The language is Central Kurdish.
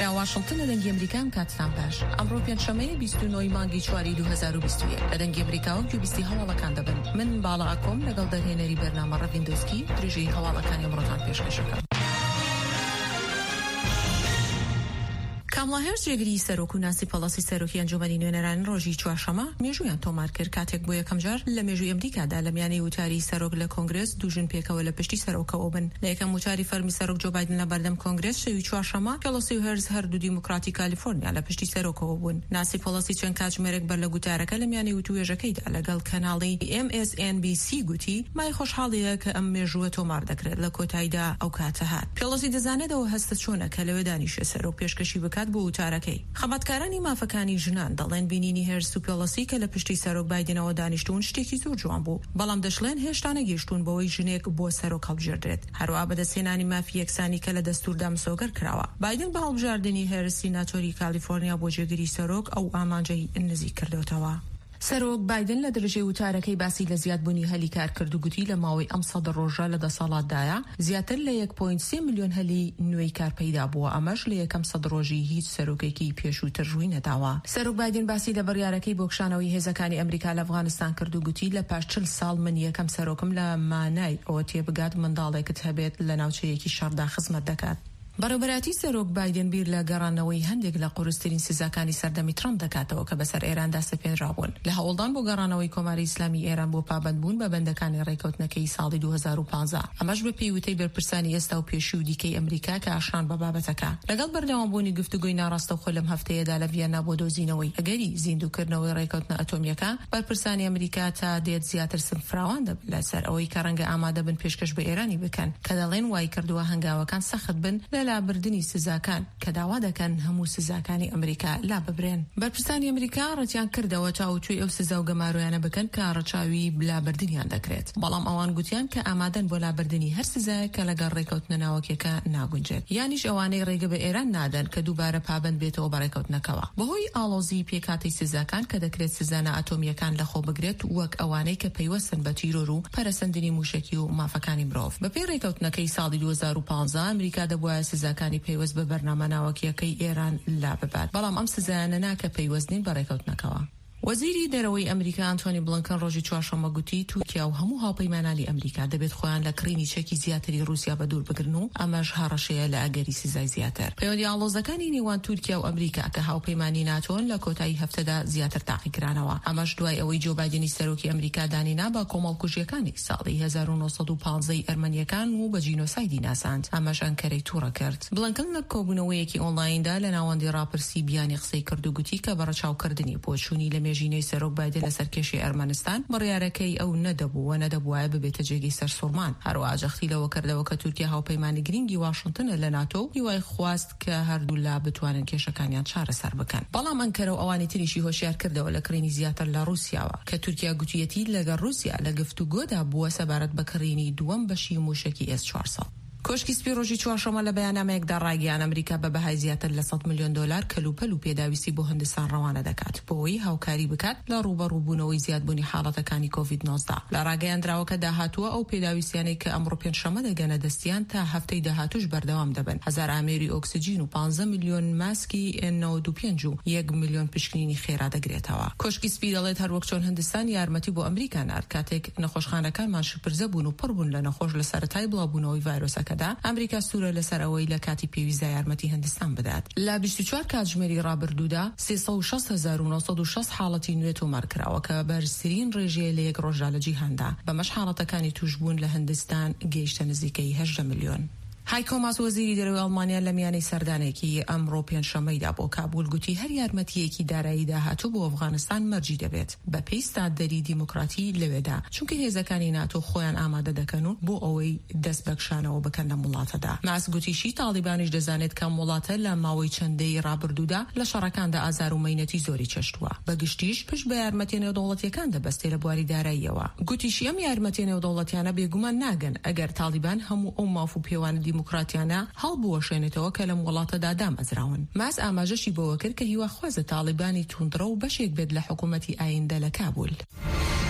لە واشنگتن لە دەنگی ئەمریکا کاتتان باش. ئەمڕۆ پێنجشەمەیە 29 مانگی چواری 2021 لە دەنگی ئەمریکا و گوێبیستی هەواڵەکان دەبن. من باڵا ئەکۆم لەگەڵ دەرهێنەری بەرنامە ڕەڤیندۆسکی درێژەی هەواڵەکانی ئەمڕۆتان پێشکەشەکەم. کاملا هێرس جێگری سەرۆک و نانسی پەڵاسی سەرۆکی ئەنجومەنی نوێنەران ڕۆژی چوارشەمە مێژوویان تۆمار کرد کاتێک بۆ یەکەم جار لە مێژووی ئەمریکادا لە میانەی وتاری سەرۆک لە کۆنگرس دوژن پێکەوە لە پشتی سەرۆکەوە بن. لە یەکەم وتاری فەرمی سەرۆک جو بایدن لە بەردەم کۆنگرس شەوی چوارشەمە پەڵاسی و هێرس هەردوو دیموکراتی کالیفۆرنیا لە پشتی سەرۆکەوە بوون. نانسی پەڵاسی چەند کاتژمێرێک بەر لە گوتارەکە لە میانەی وتوێژەکەیدا لەگەڵ کەناڵی MSNBC گوتی مای خۆشحاڵیە کە ئەم مێژووە تۆمار دەکرێت لە کۆتاییدا ئەو کاتە هات. پەڵاسی دەزانێتەوە هەستە چۆنە کە لەوێ دانیشە سەرۆک پێشکەشی بکات بۆ وتارەکەی. خەباتکارانی مافەکانی ژنان دەڵێن بینینی هێرس و پێڵەسی کە لە پشتی سەرۆک بایدنەوە دانیشتون شتێکی زۆر جوان بوو، بەڵام دەشڵێن هێشتا نەگەیشتون بەوەی ژنێک بۆ سەرۆک هەڵبژێردرێت. هەروەها بەدەستهێنانی مافی یەکسانی کە لە دەستوردا مسۆگەر کراوە. بایدن بە هەڵبژاردننی هێرس سیناتۆری کالیفۆرنیا بۆ جێگیری سەرۆک ئەو ئامانجەی نزیک کردوتەوە. سەرۆک بایدن لە درێژەی وتارەکەی باسی لە زیادبوونی هەلی کار کرد و گوتی لە ماوەی ئەم سەد ڕۆژە لە دەسەڵاتدایە زیاتر لە 1.3 ملیۆن هەلی نوێی کار پەیدا بووە، ئەمەش لە یەکەم سەد ڕۆژی هیچ سەرۆکێکی پێشووتر ڕووی نەداوە. سەرۆک بایدن باسی لە بڕیارەکەی بۆ کشانەوەی هێزەکانی ئەمریکا لە ئەفغانستان کرد و گوتی لە پاش 40 ساڵ من یەکەم سەرۆکم لە مانای ئەوە تێبگات منداڵێکت هەبێت لە ناوچەیەکی شەڕدا خزمەت دەکات. بەڕێوەبەراتی سەرۆک بایدن بیر لە گەڕانەوەی هەندێک لە قورسترین سزاکانی سەردەمی ترامپ دەکاتەوە کە بەسەر ئێراندا سەپێنراون لە هەوڵدان بۆ گەڕانەوەی کۆماری ئیسلامی ئێران بۆ پابەندبوون بە بەندەکانی ڕێکەوتنەکەی ساڵی 2015. ئەمەش بە پێیوتەی بەرپرسانی ئێستا و پێشوو و دیکەی ئەمریکا کە ئاشان بە بابەتەکە لەگەڵ بەردەوامبوونی گفتوگۆی ناڕاستەوخۆ لەم هەفتەیەدا لە ڤیەنا بۆ دۆزینەوەی ئەگەری زیندووکردنەوەی ڕێکەوتنە ئەتۆمیەکە. بەرپرسانی ئەمریکا تا دێت زیاتر سنفراوان دەبن لەسەر ئەوەی کە ڕەنگە ئامادە بن پێشکەش بە ئێرانی بکەن کە دەڵێن وای کردووە هەنگاوەکان سەخت بن لە لابردنی سزاکان کە داوا دەکەن هەموو سزاکانی ئەمریکا لا ببرێن. بەرپرسانی ئەمریکا ڕەتیان کردەوە تاوتوی ئەو سزا و گەمارویانە بکەن کە ڕەچاوی لابردنیان دەکرێت، بەڵام ئەوان گوتیان کە ئامادەن بۆ لابردنی هەر سزایە کە لەگەڵ ڕێکەوتنە ناوەکیەکە ناگونجێت، یانیش ئەوانەی ڕێگە بە ئێران نادەن کە دووبارە پابند بێتەوە بە ڕێکەوتنەکەوە بەهۆی ئاڵۆزی پێکاتی سزاکان کە دەکرێت سزانە ئەتۆمیەکان لەخۆ بگرێت وەک ئەوانەی کە پەیوەستن بە تیرۆر و پەرەسەندنی موشکی و مافەکانی مرۆڤ. بەپێی ڕێکەوتنەکەی ساڵی 2015 ئەمریکا دەبوایە سزاکانی پەیوەست بە بەرنامە ناوەکیەکەی ئێران لا ببات، بەڵام ئەم سزایانە ناکە پەیوەستنین بە ڕێکەوتنەکەوە. وەزیری دەرەوەی ئەمریکا ئەنتۆنی بلنکن ڕۆژی چوارشەممە گوتی تورکیا و هەموو هاوپەیمانانی ئەمریکا دەبێت خۆیان لە کڕینی چەکی زیاتری رووسیا بە دوور بگرن و ئەمەش هەڕەشەیە لە ئەگەری سزای زیاتر. پەیوەندی ئاڵۆزەکانی نێوان تورکیا و ئەمریکا کە هاوپەیمانی ناتۆن لە کۆتایی هەفتەدا زیاتر تاقیکرانەوە، ئەمەش دوای ئەوەی جو بایدنی سەرۆکی ئەمریکا دانینا بە کۆمەڵکوژیەکانی ساڵی 1950 ئەرمەنیەکان و بە جینۆسایدی ناساند، ئەمەش ئەنکەرەی تووڕە کرد. بلنکن لە کۆبوونەوەیەکی ئۆنلایندا لە ناوەندی ڕاپرسی بیانی قسەی کرد و گوتی کە بەڕەچاوکردنی بۆچوونی لە مێژینەی سەرۆک لە سەرکێشی ئەرمەنستان بڕیارەکەی ئەو نەدەبووە ببێتە جێگەی سەرسوڕمان. هەروەها جەختی لەوە کردەوە کە تورکیا هاوپەیمانی گرنگی واشنگتنە لە ناتۆ هیوای خواست کە هەردوو لا بتوانن کێشەکانیان چارەسەر بکەن، بەڵام ئەنکەرە و ئەوانی تریشی هۆشیار کردەوە لە کڕینی زیاتر لە رووسیاوە کە تورکیا گوتیەتی لەگەڵ رووسیا لە گفتوگۆدا بووە سەبارەت بە کڕینی دووەم بەشی موشکی S-400. کۆشکی سپی ڕۆژی چوارشەمە لە بەیاننامەیەکدا ڕاگەیان ئەمریکا بە بەهای زیاتر لە 100 ملیۆن دلار کەلوپەل و پێداویستی بۆ هەندستان ڕەوانە دەکات بۆەوەی هاوکاری بکات لە ڕوبەڕووبوونەوەی زیادبوونی حاڵەتەکانی کۆڤید-19. لە ڕاگەیاندراوەکە داهاتووە ئەو پێداویستیانەی کە ئەمڕۆ پێنجشەمە دەگەنە دەستیان تا هەفتەی داهاتوش بەردەوام دەبن. 1000 ئامێری ئۆکسجین و 15 ملیۆن ماسکی N95 و 1 ملیۆن پشکنینی خێرا دەگرێتەوە. کۆشکی سپی دەڵێت هەروەک چۆن هەندستان یارمەتی بۆ ئەمریکا نارد کاتێک نەخۆشخانەکانمان شپرزە بوون و پڕ بوون لە نەخۆش لە سەرەتای بڵاوبوونەوەی ڤایرۆسەکەدا، ئەمریکا سوورە لەسەر ئەوەی لە کاتی پێویستە یارمەتی هەندستان بدات. لە 24 کاتژمێری ڕابردوودا 360,960 حاڵەتی نوێ تۆمار کراوە کە بەرزترین ڕێژەیە لە یەک ڕۆژدا لە جیهاندا. بەمەش حاڵەتەکانی توشبوون لە هەندستان گەیشتە نزیکەی 18 ملیۆن. هایکۆ ماس وەزیری دەرەوەی ئەڵمانیا لە میانەی سەردانێکی ئەمڕۆ پێنجشەممەیدا بۆ کابول گوتی هەر یارمەتیەکی دارایی داهاتوو بۆ ئەفغانستان مەرجی دەبێت بە پێی ستادەری دیموکراتی لەوێدا، چونکە هێزەکانی ناتۆ خۆیان ئامادە دەکەن و بۆ ئەوەی دەست بەکشانەوە بکەن لە وڵاتەدا. ماس گوتیشی تاڵیبانیش دەزانێت کە وڵاتە لە ماوەی چەندەی ڕابردوودا لە شەڕەکاندا ئازار و مەینەتی زۆری چەشتووە، بەگشتیش پشت بە یارمەتی نێودەوڵەتیەکان دەبەستێ لە بواری داراییەوە. گوتیشی ئەم یارمەتی نێودەوڵەتیانە بێگومان ناگەن ئەگەر تاڵیبان هەموو ئەو ماف و پێوانە دیموکراتیانە هەڵبوەشێنێتەوە کە لەم وڵاتەدا دامەزراون. ماس ئاماژەشی بۆەوە کرد کە هیواخوازە تاڵیبانی توندڕە و بەشێک بێت لە حکوومەتی ئایندە لە کابول.